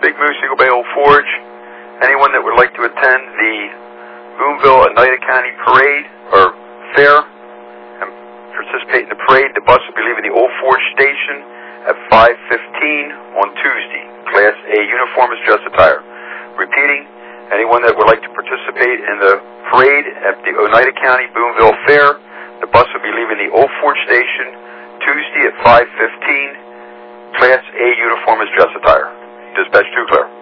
Big Moose, Eagle Bay Old Forge. Anyone that would like to attend the Boonville Oneida County Parade or Fair and participate in the parade, the bus will be leaving the Old Forge Station at 5:15 on Tuesday. Class A uniform is dress attire. Repeating, anyone that would like to participate in the parade at the Oneida County Boonville Fair, the bus will be leaving the Old Forge Station Tuesday at 5:15. Class A uniform is dress attire. Dispatch 2 clear.